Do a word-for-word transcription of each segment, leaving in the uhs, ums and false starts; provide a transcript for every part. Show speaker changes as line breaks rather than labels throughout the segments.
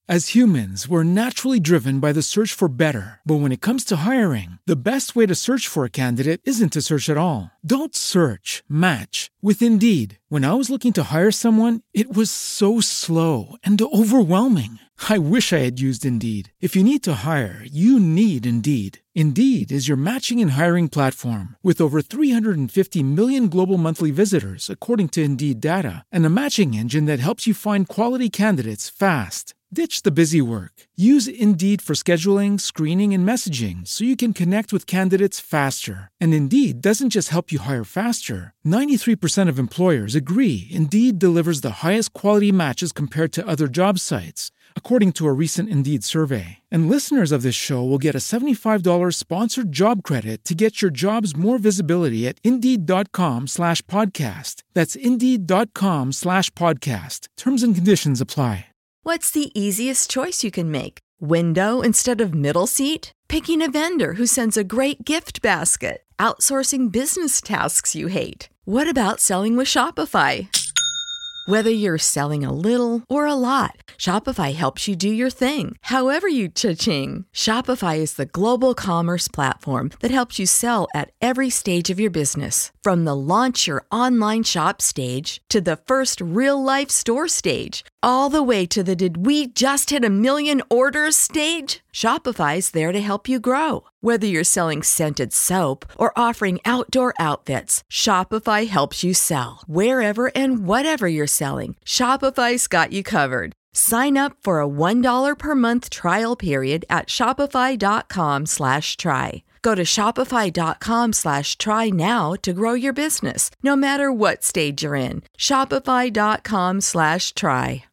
As humans, we're naturally driven by the search for better. But when it comes to hiring, the best way to search for a candidate isn't to search at all. Don't search, match with Indeed. When I was looking to hire someone, it was so slow and overwhelming. I wish I had used Indeed. If you need to hire, you need Indeed. Indeed is your matching and hiring platform with over three hundred fifty million global monthly visitors, according to Indeed data, and a matching engine that helps you find quality candidates fast. Ditch the busy work. Use Indeed for scheduling, screening, and messaging so you can connect with candidates faster. And Indeed doesn't just help you hire faster. ninety-three percent of employers agree Indeed delivers the highest quality matches compared to other job sites, according to a recent Indeed survey. And listeners of this show will get a seventy-five dollars sponsored job credit to get your jobs more visibility at Indeed.com slash podcast. That's Indeed.com slash podcast. Terms and conditions apply.
What's the easiest choice you can make? Window instead of middle seat? Picking a vendor who sends a great gift basket? Outsourcing business tasks you hate? What about selling with Shopify? Whether you're selling a little or a lot, Shopify helps you do your thing, however you cha-ching. Shopify is the global commerce platform that helps you sell at every stage of your business. From the launch your online shop stage to the first real-life store stage, all the way to the did we just hit a million orders stage. Shopify's there to help you grow. Whether you're selling scented soap or offering outdoor outfits, Shopify helps you sell. Wherever and whatever you're selling, Shopify's got you covered. Sign up for a one dollar per month trial period at shopify.com slash try. Go to shopify.com slash try now to grow your business, no matter what stage you're in. Shopify.com slash try.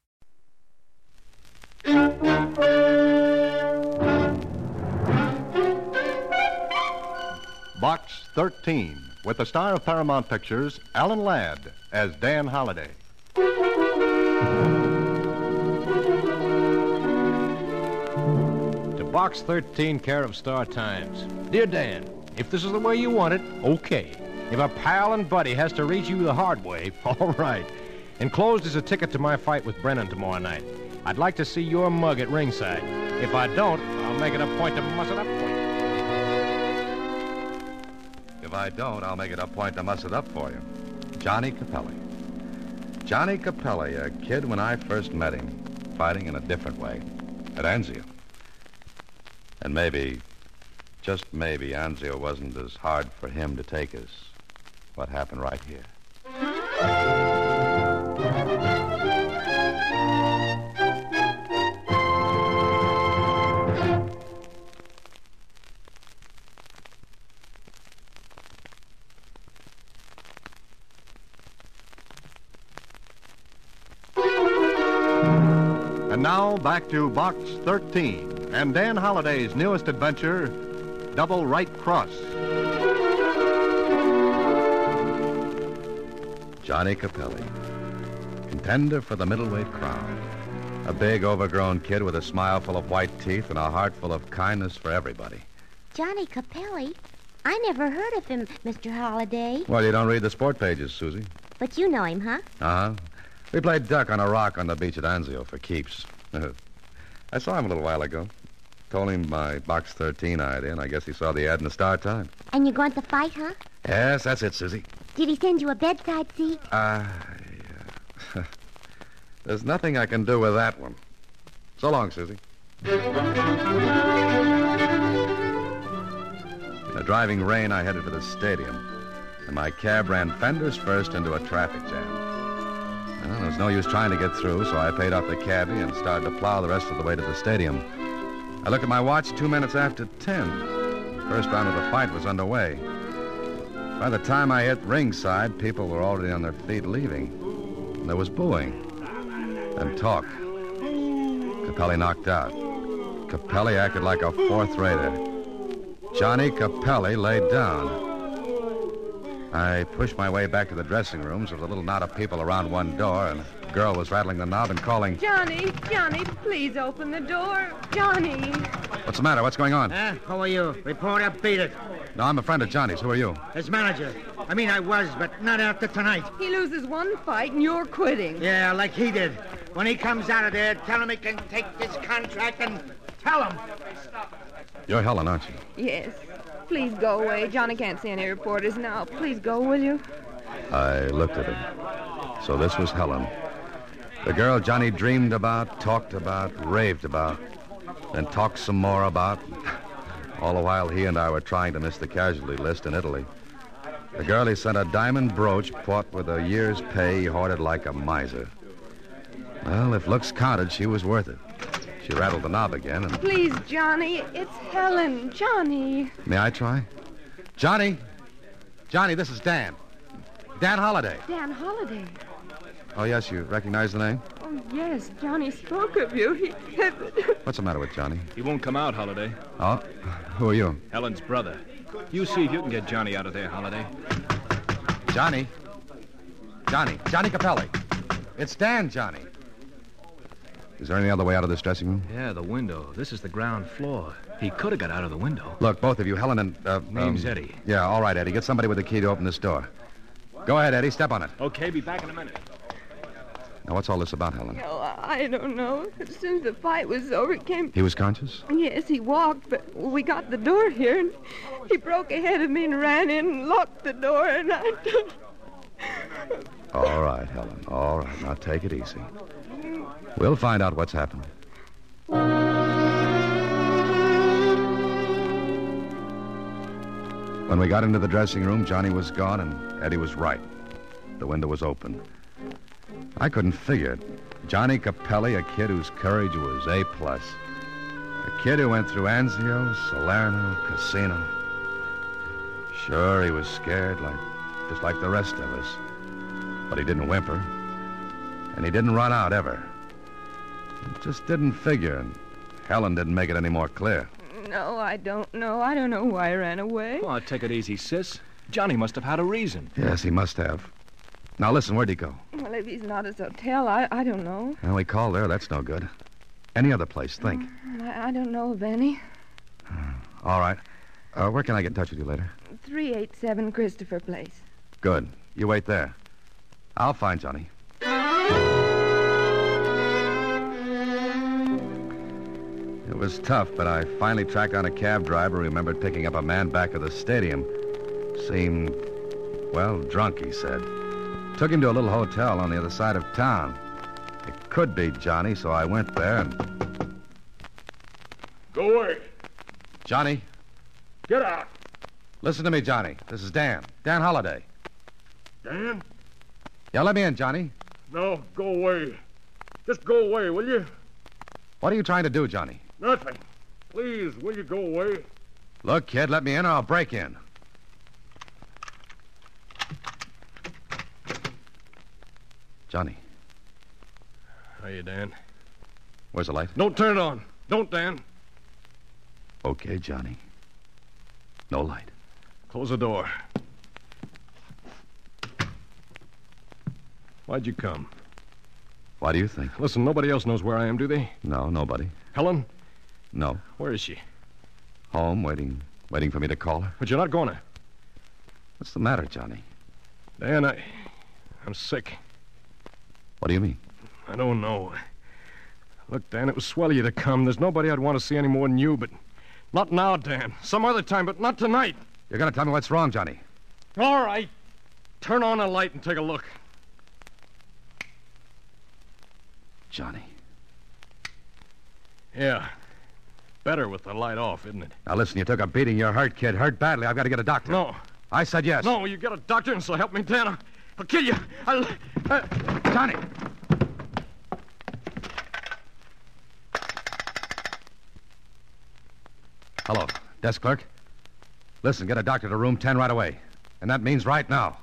Box thirteen, with the star of Paramount Pictures, Alan Ladd, as Dan Holliday.
To Box thirteen, care of Star Times. Dear Dan, if this is the way you want it, okay. If a pal and buddy has to reach you the hard way, all right. Enclosed is a ticket to my fight with Brennan tomorrow night. I'd like to see your mug at ringside. If I don't, I'll make it a point to muss it up for you.
If I don't, I'll make it a point to muss it up for you. Johnny Capelli. Johnny Capelli, a kid when I first met him, fighting in a different way, at Anzio. And maybe, just maybe, Anzio wasn't as hard for him to take as what happened right here. And now, back to Box thirteen and Dan Holliday's newest adventure, Double Right Cross. Johnny Capelli, contender for the middleweight crown. A big, overgrown kid with a smile full of white teeth and a heart full of kindness for everybody.
Johnny Capelli? I never heard of him, Mister Holliday.
Well, you don't read the sport pages, Susie.
But you know him, huh?
Uh-huh. We played duck on a rock on the beach at Anzio for keeps. I saw him a little while ago. Told him my Box thirteen idea, and I guess he saw the ad in the Star Times.
And you're going to fight, huh?
Yes, that's it, Susie.
Did he send you a bedside seat?
Uh, yeah. There's nothing I can do with that one. So long, Susie. In a driving rain, I headed for the stadium, and my cab ran fenders first into a traffic jam. Well, there was no use trying to get through, so I paid off the cabbie and started to plow the rest of the way to the stadium. I looked at my watch two minutes after ten. The first round of the fight was underway. By the time I hit ringside, people were already on their feet leaving. And there was booing and talk. Capelli knocked out. Capelli acted like a fourth-rater. Johnny Capelli laid down. I pushed my way back to the dressing rooms with a little knot of people around one door, and a girl was rattling the knob and calling,
Johnny, Johnny, please open the door. Johnny.
What's the matter? What's going on?
Huh? Who are you? Reporter, beat it.
No, I'm a friend of Johnny's. Who are you?
His manager. I mean, I was, but not after tonight.
He loses one fight and you're quitting.
Yeah, like he did. When he comes out of there, tell him he can take this contract and tell him.
You're Helen, aren't you?
Yes. Please go away. Johnny can't see any reporters now. Please go, will you?
I looked at her. So this was Helen. The girl Johnny dreamed about, talked about, raved about, then talked some more about. All the while he and I were trying to miss the casualty list in Italy. The girl he sent a diamond brooch bought with a year's pay he hoarded like a miser. Well, if looks counted, she was worth it. She rattled the knob again and...
Please, Johnny. It's Helen. Johnny.
May I try? Johnny! Johnny, this is Dan. Dan Holliday.
Dan Holliday.
Oh, yes, you recognize the name?
Oh, yes. Johnny spoke of you. He said that...
What's the matter with Johnny?
He won't come out, Holliday.
Oh? Who are you?
Helen's brother. You see if you can get Johnny out of there, Holliday.
Johnny? Johnny. Johnny Capelli. It's Dan, Johnny. Is there any other way out of this dressing room?
Yeah, the window. This is the ground floor. He could have got out of the window.
Look, both of you, Helen and... Uh,
Name's
um,
Eddie.
Yeah, all right, Eddie. Get somebody with the key to open this door. Go ahead, Eddie. Step on it.
Okay, be back in a minute.
Now, what's all this about, Helen?
Oh, I don't know. As soon as the fight was over, it came...
He was conscious?
Yes, he walked, but we got the door here, and he broke ahead of me and ran in and locked the door, and I...
All right, Helen. All right. Now, take it easy. We'll find out what's happened. When we got into the dressing room, Johnny was gone, and Eddie was right. The window was open. I couldn't figure it. Johnny Capelli, a kid whose courage was A plus. A kid who went through Anzio, Salerno, Casino. Sure, he was scared, like just like the rest of us. But he didn't whimper. And he didn't run out, ever. It just didn't figure, and Helen didn't make it any more clear.
No, I don't know. I don't know why I ran away.
Oh, take it easy, sis. Johnny must have had a reason.
Yes, he must have. Now, listen, where'd he go?
Well, if he's not at his hotel, I, I don't know.
Well, we called there. That's no good. Any other place, think.
I, I don't know of any.
All right. Uh, where can I get in touch with you later?
three eighty-seven Christopher Place.
Good. You wait there. I'll find Johnny. It was tough, but I finally tracked down a cab driver who remembered picking up a man back at the stadium. Seemed, well, drunk, he said. Took him to a little hotel on the other side of town. It could be Johnny, so I went there and...
Go away.
Johnny?
Get out.
Listen to me, Johnny. This is Dan. Dan Holliday.
Dan?
Yeah, let me in, Johnny.
No, go away. Just go away, will you?
What are you trying to do, Johnny?
Nothing. Please, will you go away?
Look, kid, let me in or I'll break in. Johnny.
Hiya, Dan.
Where's the light?
Don't turn it on. Don't, Dan.
Okay, Johnny. No light.
Close the door. Why'd you come?
Why do you think?
Listen, nobody else knows where I am, do they?
No, nobody.
Helen?
No.
Where is she?
Home, waiting, waiting for me to call her.
But you're not going to.
What's the matter, Johnny?
Dan, I... I'm sick.
What do you mean?
I don't know. Look, Dan, it was swell of you to come. There's nobody I'd want to see any more than you, but... Not now, Dan. Some other time, but not tonight.
You're going to tell me what's wrong, Johnny.
All right. Turn on a light and take a look.
Johnny.
Yeah. Better with the light off, isn't it?
Now, listen, you took a beating. You're hurt, kid. Hurt badly. I've got to get a doctor.
No.
I said yes.
No, you get a doctor, and so help me, Dan. I'll, I'll kill you. I'll... Uh...
Johnny! Hello. Desk clerk? Listen, get a doctor to room ten right away. And that means right now.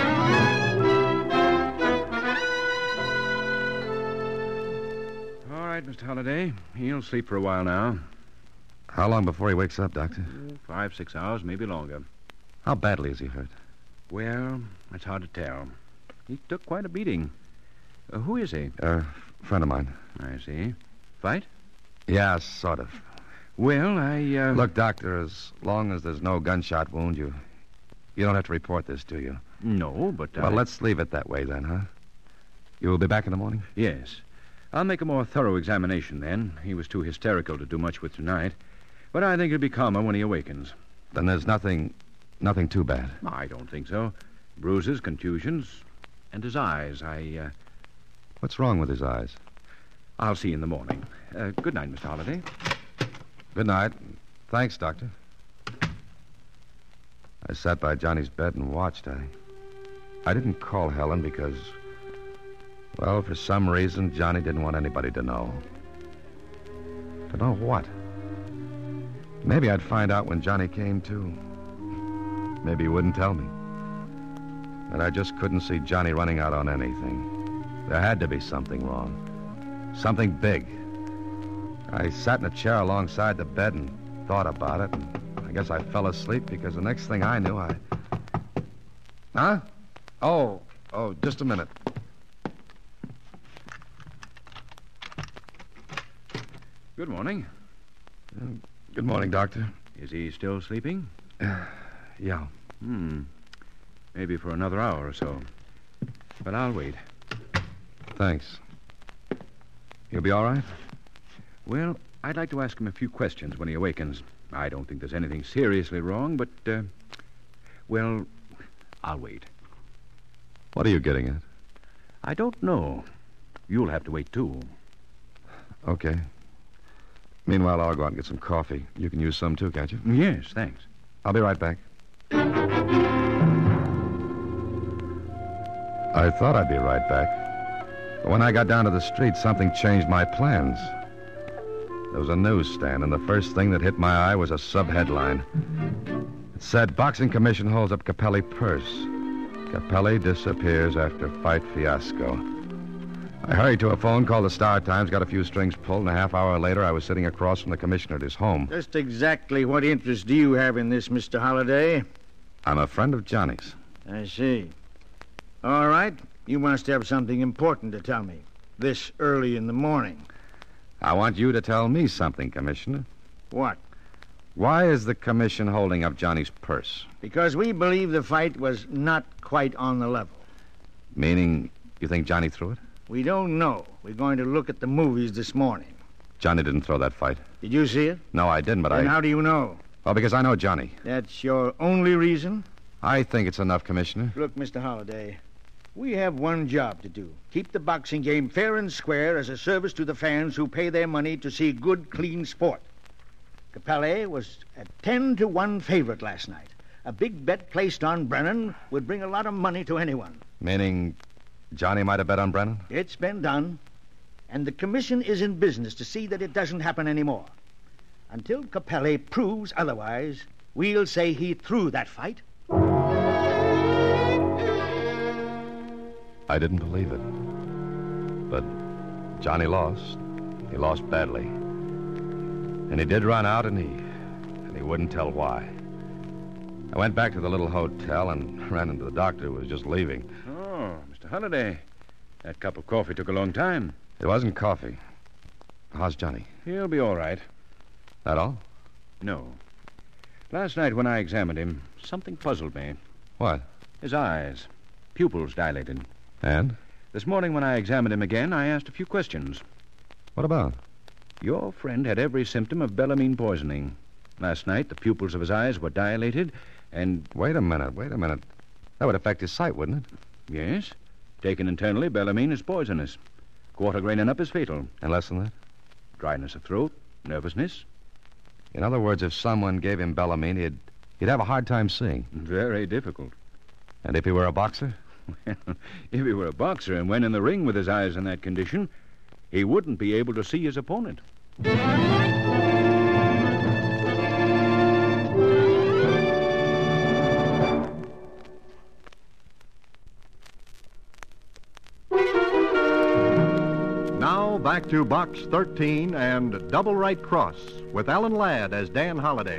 All right, Mister Holliday. He'll sleep for a while now.
How long before he wakes up, Doctor?
Five, six hours, maybe longer.
How badly is he hurt?
Well, it's hard to tell. He took quite a beating. Uh, who is he?
A uh, friend of mine.
I see. Fight?
Yeah, sort of.
Well, I, uh...
Look, Doctor, as long as there's no gunshot wound, you... You don't have to report this, do you?
No, but
Well,
I...
let's leave it that way then, huh? You'll be back in the morning?
Yes. I'll make a more thorough examination then. He was too hysterical to do much with tonight. But I think he'll be calmer when he awakens.
Then there's nothing, nothing too bad.
I don't think so. Bruises, contusions, and his eyes. I, uh...
What's wrong with his eyes?
I'll see you in the morning. Uh, good night, Mister Holliday.
Good night. Thanks, Doctor. I sat by Johnny's bed and watched. I, I didn't call Helen because, well, for some reason, Johnny didn't want anybody to know. To know what? Maybe I'd find out when Johnny came to. Maybe he wouldn't tell me. But I just couldn't see Johnny running out on anything. There had to be something wrong. Something big. I sat in a chair alongside the bed and thought about it, and I guess I fell asleep because the next thing I knew, I... Huh? Oh, oh, just a minute.
Good morning.
Uh, good morning, Doctor.
Is he still sleeping?
Uh, yeah.
Hmm. Maybe for another hour or so. But I'll wait.
Thanks. He'll be all right?
Well, I'd like to ask him a few questions when he awakens. I don't think there's anything seriously wrong, but, uh, well, I'll wait.
What are you getting at?
I don't know. You'll have to wait, too.
Okay. Meanwhile, I'll go out and get some coffee. You can use some, too, can't you?
Yes, thanks.
I'll be right back. I thought I'd be right back. But when I got down to the street, something changed my plans. There was a newsstand, and the first thing that hit my eye was a sub-headline. It said, Boxing Commission holds up Capelli purse. Capelli disappears after fight fiasco. I hurried to a phone, called the Star-Times, got a few strings pulled, and a half hour later I was sitting across from the commissioner at his home.
Just exactly what interest do you have in this, Mister Holliday?
I'm a friend of Johnny's.
I see. All right. You must have something important to tell me. This early in the morning.
I want you to tell me something, Commissioner.
What?
Why is the commission holding up Johnny's purse?
Because we believe the fight was not quite on the level.
Meaning, you think Johnny threw it?
We don't know. We're going to look at the movies this morning.
Johnny didn't throw that fight.
Did you see it?
No, I didn't, but I...
Then how do you know?
Well, because I know Johnny.
That's your only reason?
I think it's enough, Commissioner.
Look, Mister Holliday, we have one job to do. Keep the boxing game fair and square as a service to the fans who pay their money to see good, clean sport. Capelli was a ten to one favorite last night. A big bet placed on Brennan would bring a lot of money to anyone.
Meaning Johnny might have bet on Brennan?
It's been done. And the commission is in business to see that it doesn't happen anymore. Until Capelli proves otherwise, we'll say he threw that fight.
I didn't believe it. But Johnny lost. He lost badly. And he did run out, and he and he wouldn't tell why. I went back to the little hotel and ran into the doctor who was just leaving.
Oh, Mister Holliday. That cup of coffee took a long time.
It wasn't coffee. How's Johnny?
He'll be all right.
That all?
No. Last night when I examined him, something puzzled me.
What?
His eyes. Pupils dilated.
And?
This morning when I examined him again, I asked a few questions.
What about?
Your friend had every symptom of Bellamine poisoning. Last night, the pupils of his eyes were dilated, and...
Wait a minute, wait a minute. That would affect his sight, wouldn't it?
Yes. Taken internally, Bellamine is poisonous. Quarter grain and up is fatal.
And less than that?
Dryness of throat, nervousness.
In other words, if someone gave him Bellamine, he'd, he'd have a hard time seeing.
Very difficult.
And if he were a boxer?
Well, if he were a boxer and went in the ring with his eyes in that condition, he wouldn't be able to see his opponent.
Now back to Box thirteen and Double Right Cross with Alan Ladd as Dan Holliday.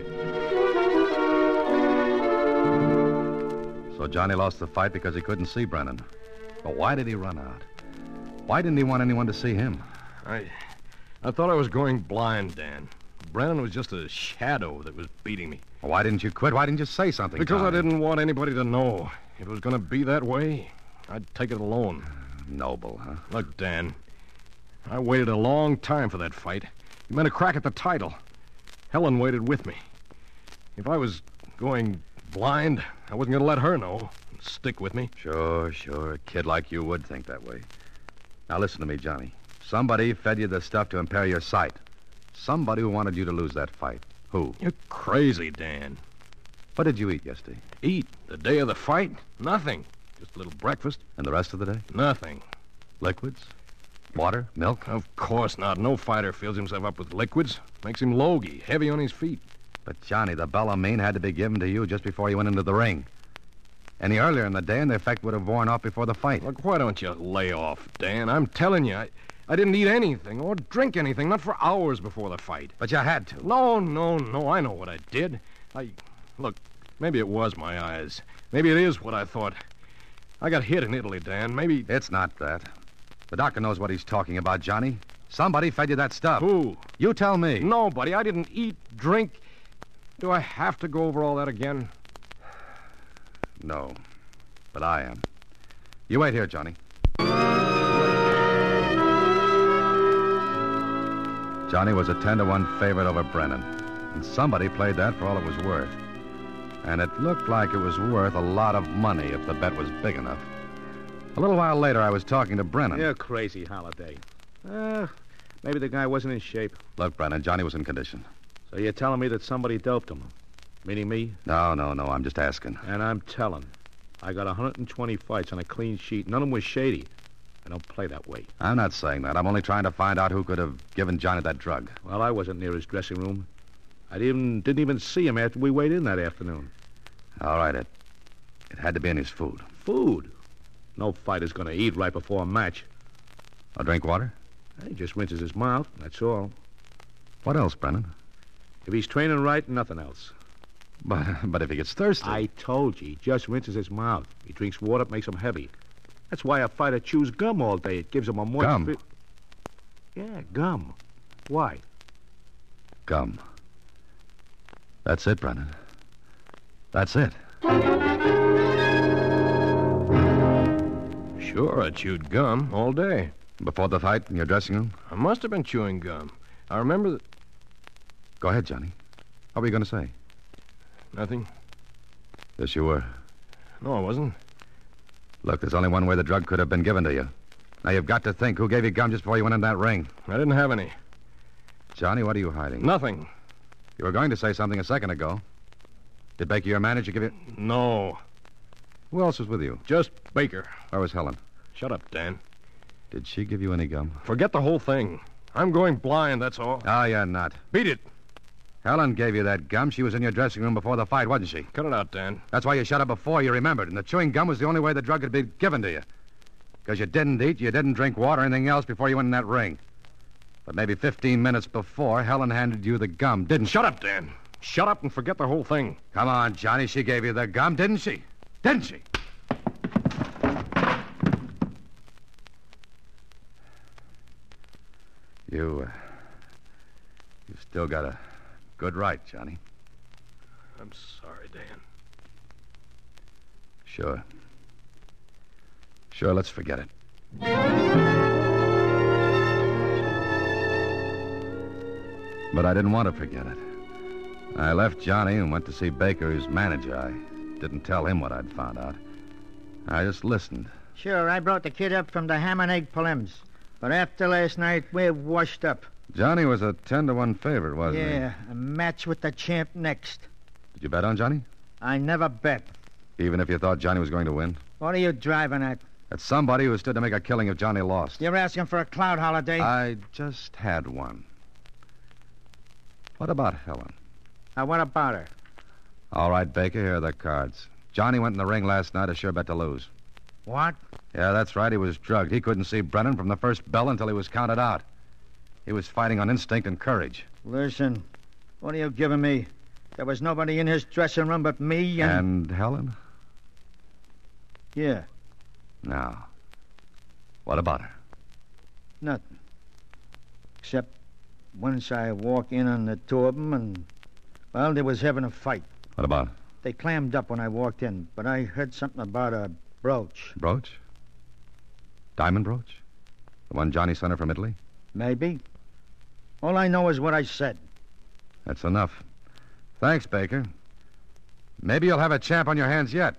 So Johnny lost the fight because he couldn't see Brennan. But why did he run out? Why didn't he want anyone to see him?
I I thought I was going blind, Dan. Brennan was just a shadow that was beating me.
Well, why didn't you quit? Why didn't you say something,
Because
Johnny?
I didn't want anybody to know. If it was going to be that way, I'd take it alone.
Noble, huh?
Look, Dan, I waited a long time for that fight. It meant a crack at the title. Helen waited with me. If I was going blind, I wasn't going to let her know. Stick with me.
Sure, sure. A kid like you would think that way. Now listen to me, Johnny. Somebody fed you the stuff to impair your sight. Somebody who wanted you to lose that fight. Who?
You're crazy, Dan.
What did you eat yesterday?
Eat? The day of the fight? Nothing. Just a little breakfast.
And the rest of the day?
Nothing.
Liquids? Water? Milk?
Of course not. No fighter fills himself up with liquids. Makes him logy, heavy on his feet.
But, Johnny, the Bellarmine had to be given to you just before you went into the ring. Any earlier in the day, and the effect would have worn off before the fight.
Look, why don't you lay off, Dan? I'm telling you, I, I didn't eat anything or drink anything, not for hours before the fight.
But you had to.
No, no, no. I know what I did. I... Look, maybe it was my eyes. Maybe it is what I thought. I got hit in Italy, Dan. Maybe...
It's not that. The doctor knows what he's talking about, Johnny. Somebody fed you that stuff.
Who?
You tell me.
Nobody. I didn't eat, drink. Do I have to go over all that again?
No. But I am. You wait here, Johnny. Johnny was a ten to one favorite over Brennan. And somebody played that for all it was worth. And it looked like it was worth a lot of money if the bet was big enough. A little while later, I was talking to Brennan.
You're crazy, Holliday. Uh, maybe the guy wasn't in shape.
Look, Brennan, Johnny was in condition.
So you're telling me that somebody doped him? Meaning me?
No, no, no, I'm just asking.
And I'm telling. I got one hundred twenty fights on a clean sheet. None of them was shady. I don't play that way.
I'm not saying that. I'm only trying to find out who could have given Johnny that drug.
Well, I wasn't near his dressing room. I didn't, didn't even see him after we weighed in that afternoon.
All right, it, it had to be in his food.
Food? No fighter's going to eat right before a match.
Or drink water?
He just rinses his mouth, that's all.
What else, Brennan?
If he's training right, nothing else.
But but if he gets thirsty...
I told you, he just rinses his mouth. He drinks water, it makes him heavy. That's why a fighter chews gum all day. It gives him a moist...
Gum?
Fi- yeah, gum. Why?
Gum. That's it, Brennan. That's it.
Sure, I chewed gum all day.
Before the fight in your dressing room?
I must have been chewing gum. I remember that...
Go ahead, Johnny. What were you going to say?
Nothing.
Yes, you were.
No, I wasn't.
Look, there's only one way the drug could have been given to you. Now, you've got to think who gave you gum just before you went in that ring.
I didn't have any.
Johnny, what are you hiding?
Nothing.
You were going to say something a second ago. Did Baker, your manager, give you...
No.
Who else was with you?
Just Baker.
Where was Helen?
Shut up, Dan.
Did she give you any gum?
Forget the whole thing. I'm going blind, that's all.
Oh, you're not.
Beat it.
Helen gave you that gum. She was in your dressing room before the fight, wasn't she?
Cut it out, Dan.
That's why you shut up before you remembered. And the chewing gum was the only way the drug could be given to you. Because you didn't eat, you didn't drink water or anything else before you went in that ring. But maybe fifteen minutes before, Helen handed you the gum, didn't she?
Shut up, Dan. Shut up and forget the whole thing.
Come on, Johnny. She gave you the gum, didn't she? Didn't she? You, uh, you still got a good right, Johnny.
I'm sorry, Dan.
Sure. Sure, let's forget it. But I didn't want to forget it. I left Johnny and went to see Baker, his manager. I didn't tell him what I'd found out. I just listened.
Sure, I brought the kid up from the ham and egg prelims. But after last night, we're washed up.
Johnny was a ten to one favorite, wasn't he?
Yeah, a match with the champ next.
Did you bet on Johnny?
I never bet.
Even if you thought Johnny was going to win?
What are you driving at?
At somebody who stood to make a killing if Johnny lost.
You're asking for a cloud holiday?
I just had one. What about Helen?
Now, what about her?
All right, Baker, here are the cards. Johnny went in the ring last night, a sure bet to lose.
What?
Yeah, that's right. He was drugged. He couldn't see Brennan from the first bell until he was counted out. He was fighting on instinct and courage.
Listen, what are you giving me? There was nobody in his dressing room but me and...
And Helen?
Yeah.
Now, what about her?
Nothing. Except once I walk in on the two of them and, well, they was having a fight.
What about?
They clammed up when I walked in, but I heard something about a brooch.
Brooch? Diamond brooch? The one Johnny sent her from Italy?
Maybe. All I know is what I said.
That's enough. Thanks, Baker. Maybe you'll have a champ on your hands yet.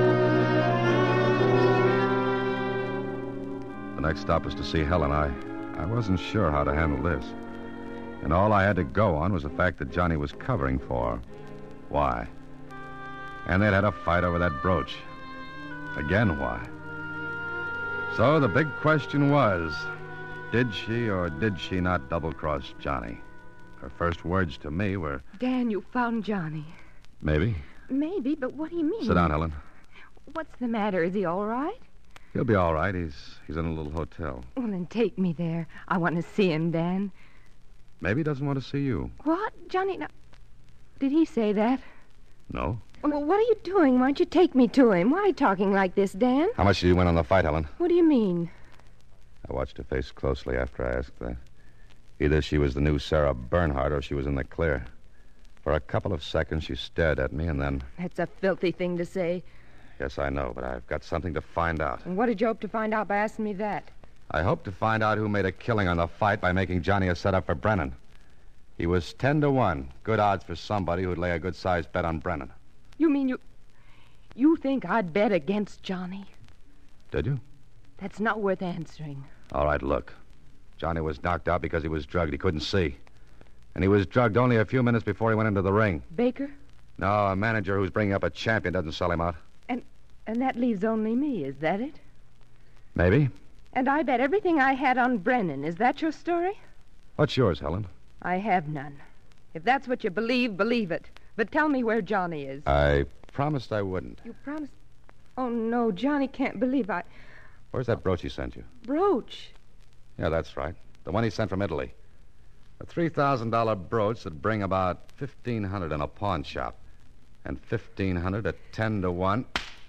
The next stop was to see Helen. I, I wasn't sure how to handle this. And all I had to go on was the fact that Johnny was covering for her. Why? And they'd had a fight over that brooch. Again, why? So the big question was, did she or did she not double-cross Johnny? Her first words to me were...
Dan, you found Johnny.
Maybe.
Maybe, but what do you mean?
Sit down, Helen.
What's the matter? Is he all right?
He'll be all right. He's he's in a little hotel.
Well, then take me there. I want to see him, Dan.
Maybe he doesn't want to see you.
What? Johnny, no... Did he say that?
No.
Well, what are you doing? Why don't you take me to him? Why are you talking like this, Dan?
How much did you win on the fight, Helen?
What do you mean?
I watched her face closely after I asked that. Either she was the new Sarah Bernhardt or she was in the clear. For a couple of seconds, she stared at me, and then...
That's a filthy thing to say.
Yes, I know, but I've got something to find out.
And what did you hope to find out by asking me that?
I hope to find out who made a killing on the fight by making Johnny a setup for Brennan. He was ten to one. Good odds for somebody who'd lay a good-sized bet on Brennan.
You mean you... You think I'd bet against Johnny?
Did you?
That's not worth answering.
All right, look. Johnny was knocked out because he was drugged. He couldn't see. And he was drugged only a few minutes before he went into the ring.
Baker?
No, a manager who's bringing up a champion doesn't sell him out.
And and that leaves only me, is that it?
Maybe.
And I bet everything I had on Brennan. Is that your story?
What's yours, Helen?
I have none. If that's what you believe, believe it. But tell me where Johnny is.
I promised I wouldn't.
You promised? Oh, no, Johnny can't believe I...
Where's that brooch he sent you?
Brooch?
Yeah, that's right. The one he sent from Italy. A three thousand dollars brooch that'd bring about fifteen hundred dollars in a pawn shop. And fifteen hundred dollars at ten to one.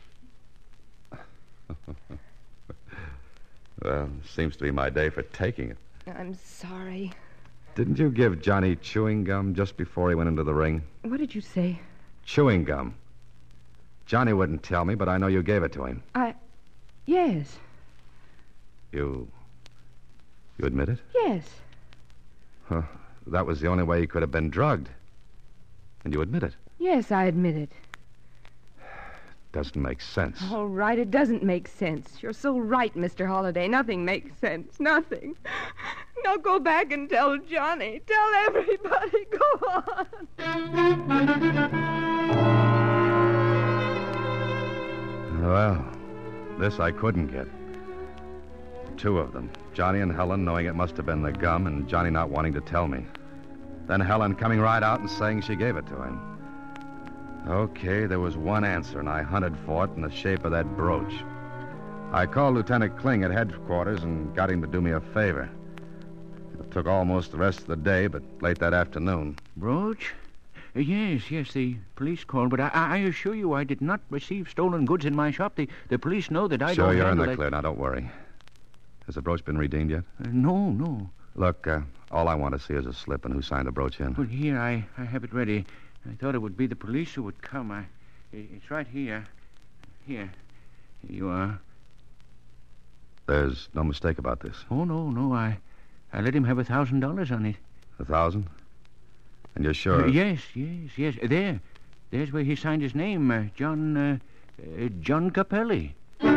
Well, seems to be my day for taking it.
I'm sorry.
Didn't you give Johnny chewing gum just before he went into the ring?
What did you say?
Chewing gum. Johnny wouldn't tell me, but I know you gave it to him.
I... Yes.
You... You admit it?
Yes.
Huh. That was the only way he could have been drugged. And you admit it?
Yes, I admit it.
Doesn't make sense.
All right, it doesn't make sense. You're so right, Mister Holliday. Nothing makes sense. Nothing. Now go back and tell Johnny. Tell everybody. Go on.
Well, this I couldn't get. Two of them. Johnny and Helen knowing it must have been the gum, and Johnny not wanting to tell me. Then Helen coming right out and saying she gave it to him. Okay, there was one answer, and I hunted for it in the shape of that brooch. I called Lieutenant Kling at headquarters and got him to do me a favor. It took almost the rest of the day, but late that afternoon.
Brooch? Uh, yes, yes, the police called, but I, I assure you I did not receive stolen goods in my shop. The, the police know that I
sure,
don't
you're in the
that...
clear. Now, don't worry. Has the brooch been redeemed yet?
Uh, no, no.
Look, uh, all I want to see is a slip and who signed the brooch in.
Well, here, I, I have it ready. I thought it would be the police who would come. I, it's right here. Here. Here you are.
There's no mistake about this.
Oh, no, no. I, I let him have a thousand dollars on it.
A thousand? And you're sure?
Uh, yes, yes, yes. There. There's where he signed his name. Uh, John, uh, uh, John Capelli.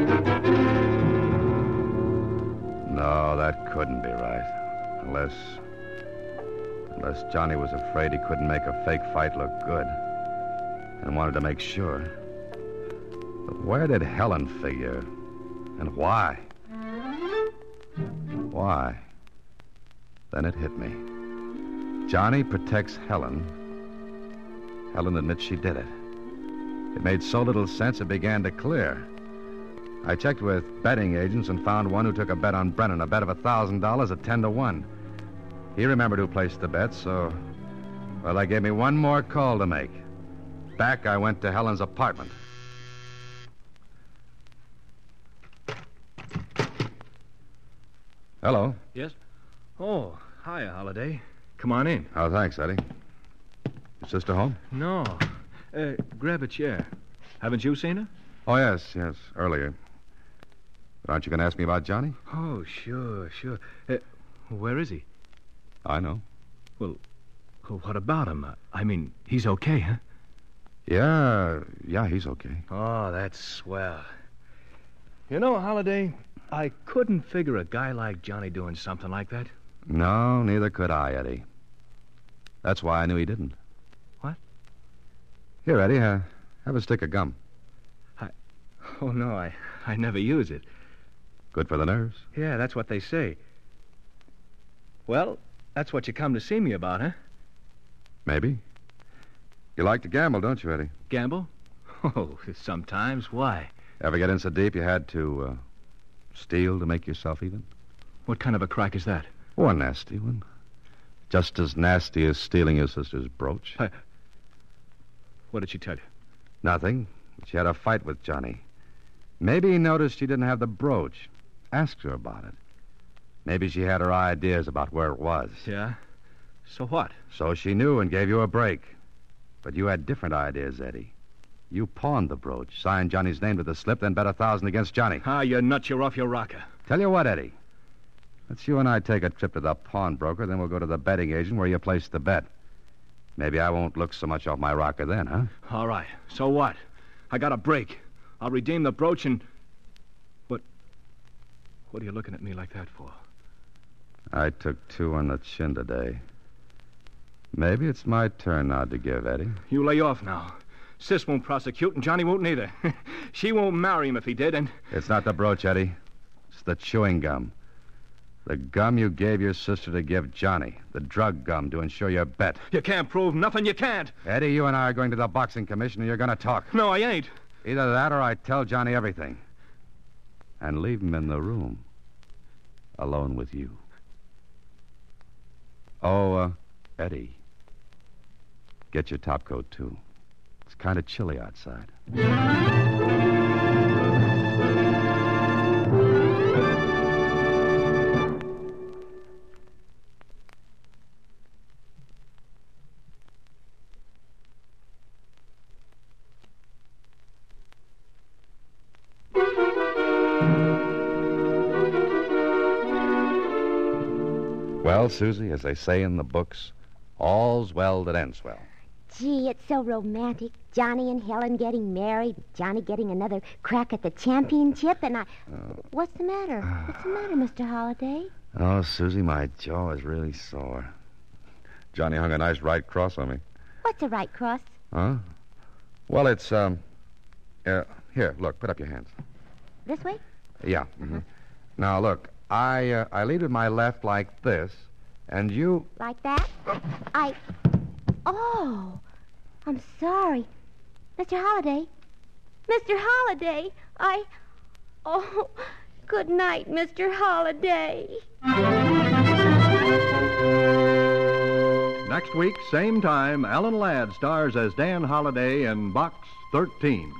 No, that couldn't be right. Unless... Unless Johnny was afraid he couldn't make a fake fight look good. And wanted to make sure. But where did Helen figure? And why? Why? Then it hit me. Johnny protects Helen. Helen admits she did it. It made so little sense it began to clear. I checked with betting agents and found one who took a bet on Brennan, a bet of a thousand dollars at ten to one. He remembered who placed the bet, so... Well, that gave me one more call to make. Back I went to Helen's apartment. Hello.
Yes? Oh, hi, Holiday. Come on in.
Oh, thanks, Eddie. Your sister home?
No. Uh, grab a chair. Haven't you seen her?
Oh, yes, yes, earlier. But aren't you going to ask me about Johnny?
Oh, sure, sure. Uh,
Where is he?
I know.
Well, what about him? I mean, he's okay, huh?
Yeah, yeah, he's okay.
Oh, that's swell. You know, Holliday, I couldn't figure a guy like Johnny doing something like that.
No, neither could I, Eddie. That's why I knew he didn't.
What?
Here, Eddie, uh, have a stick of gum.
I... Oh, no, I, I never use it.
Good for the nerves.
Yeah, that's what they say. Well, that's what you come to see me about, huh?
Maybe. You like to gamble, don't you, Eddie?
Gamble? Oh, sometimes. Why?
Ever get in so deep you had to uh, steal to make yourself even?
What kind of a crack is that?
Oh, a nasty one. Just as nasty as stealing your sister's brooch.
I... What did she tell you?
Nothing. She had a fight with Johnny. Maybe he noticed she didn't have the brooch. Asked her about it. Maybe she had her ideas about where it was.
Yeah? So what?
So she knew and gave you a break. But you had different ideas, Eddie. You pawned the brooch, signed Johnny's name to the slip, then bet a thousand against Johnny.
Ah, you nuts, you're off your rocker.
Tell you what, Eddie. Let's you and I take a trip to the pawnbroker, then we'll go to the betting agent where you placed the bet. Maybe I won't look so much off my rocker then, huh?
All right. So what? I got a break. I'll redeem the brooch and... What... What are you looking at me like that for?
I took two on the chin today. Maybe it's my turn now to give, Eddie.
You lay off now. Sis won't prosecute, and Johnny won't neither. She won't marry him if he did, and...
It's not the brooch, Eddie. It's the chewing gum. The gum you gave your sister to give Johnny. The drug gum to ensure your bet.
You can't prove nothing. You can't.
Eddie, you and I are going to the boxing commission, and you're going to talk.
No, I ain't.
Either that or I tell Johnny everything. And leave him in the room. Alone with you. Oh, uh, Eddie. Get your top coat, too. It's kind of chilly outside. Well, Susie, as they say in the books, all's well that ends well.
Gee, it's so romantic. Johnny and Helen getting married, Johnny getting another crack at the championship, and I... Uh, What's the matter? What's the matter, Mister Holliday?
Oh, Susie, my jaw is really sore. Johnny hung a nice right cross on me.
What's a right cross?
Huh? Well, it's, um... Uh, here, look, put up your hands.
This way?
Yeah. Mm-hmm. Now, look, I, uh, I lead with my left like this, and you...
Like that? I... Oh, I'm sorry. Mister Holliday. Mister Holliday, I... Oh, good night, Mister Holliday.
Next week, same time, Alan Ladd stars as Dan Holliday in Box thirteen.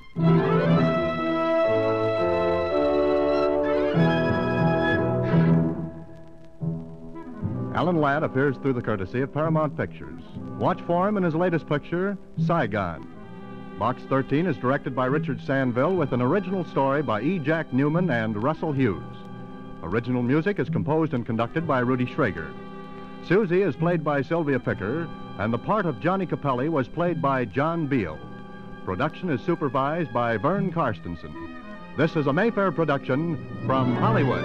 Alan Ladd appears through the courtesy of Paramount Pictures. Watch for him in his latest picture, Saigon. Box thirteen is directed by Richard Sandville with an original story by E. Jack Newman and Russell Hughes. Original music is composed and conducted by Rudy Schrager. Susie is played by Sylvia Picker, and the part of Johnny Capelli was played by John Beal. Production is supervised by Vern Karstensen. This is a Mayfair production from Hollywood.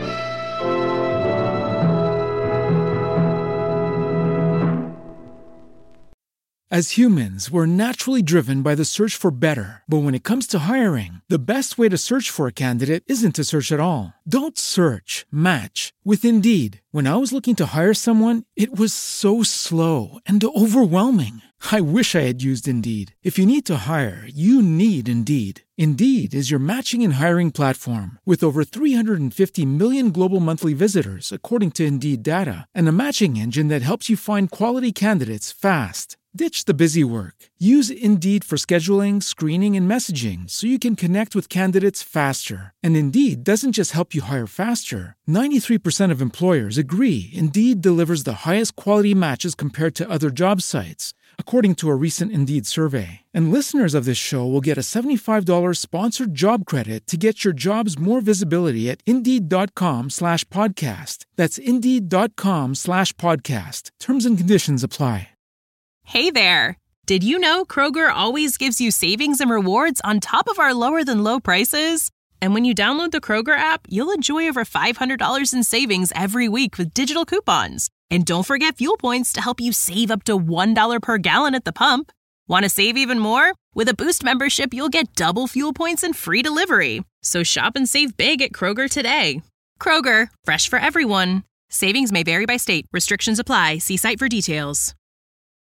As humans, we're naturally driven by the search for better. But when it comes to hiring, the best way to search for a candidate isn't to search at all. Don't search, match with Indeed. When I was looking to hire someone, it was so slow and overwhelming. I wish I had used Indeed. If you need to hire, you need Indeed. Indeed is your matching and hiring platform with over three hundred fifty million global monthly visitors, according to Indeed data, and a matching engine that helps you find quality candidates fast. Ditch the busy work. Use Indeed for scheduling, screening, and messaging so you can connect with candidates faster. And Indeed doesn't just help you hire faster. ninety-three percent of employers agree Indeed delivers the highest quality matches compared to other job sites, according to a recent Indeed survey. And listeners of this show will get a seventy-five dollars sponsored job credit to get your jobs more visibility at Indeed.com slash podcast. That's Indeed.com slash podcast. Terms and conditions apply.
Hey there! Did you know Kroger always gives you savings and rewards on top of our lower-than-low prices? And when you download the Kroger app, you'll enjoy over five hundred dollars in savings every week with digital coupons. And don't forget fuel points to help you save up to one dollar per gallon at the pump. Want to save even more? With a Boost membership, you'll get double fuel points and free delivery. So shop and save big at Kroger today. Kroger, fresh for everyone. Savings may vary by state. Restrictions apply. See site for details.